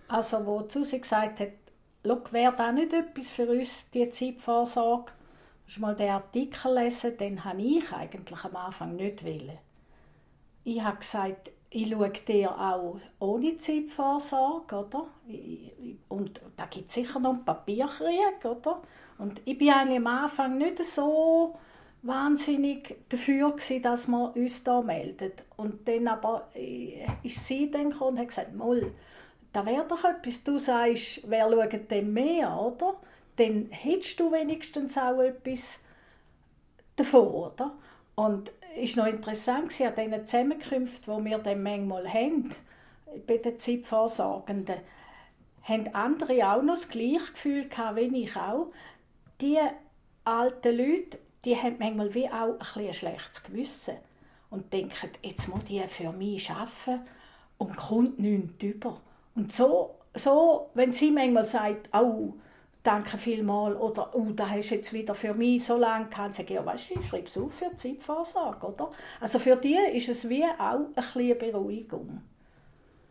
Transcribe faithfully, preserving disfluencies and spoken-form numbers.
Also wo Susi gesagt hat, wäre das nicht etwas für uns, die Zeitvorsorge, musst du mal den Artikel lesen, den habe ich eigentlich am Anfang nicht wollen. Ich habe gesagt, ich schaue dir auch ohne Zeitvorsorge, oder? Und da gibt es sicher noch einen Papierkrieg, oder? Und ich war eigentlich am Anfang nicht so wahnsinnig dafür gewesen, dass wir uns da melden. Und dann aber ist sie dann gekommen und hat gesagt, Moll, da wäre doch etwas, du sagst, wer schaut denn mehr, oder? Dann hättest du wenigstens auch etwas davon, oder? Und es war noch interessant an diesen Zusammenkünften, die wir dann manchmal haben, bei den Zeitvorsorgenden, haben andere auch noch das gleiche Gefühl gehabt, wie ich auch. Die alten Leute, die haben manchmal wie auch ein, bisschen ein schlechtes Gewissen und denken, jetzt muss ich für mich arbeiten und kommt nichts über. Und so, so, wenn sie manchmal sagt, oh, danke vielmals, oder oh, da hast du jetzt wieder für mich so lange gehabt, sage ich, ja, weißt du, ich schreibe es auf für die Zeitvorsorge, oder? Also für die ist es wie auch ein bisschen Beruhigung.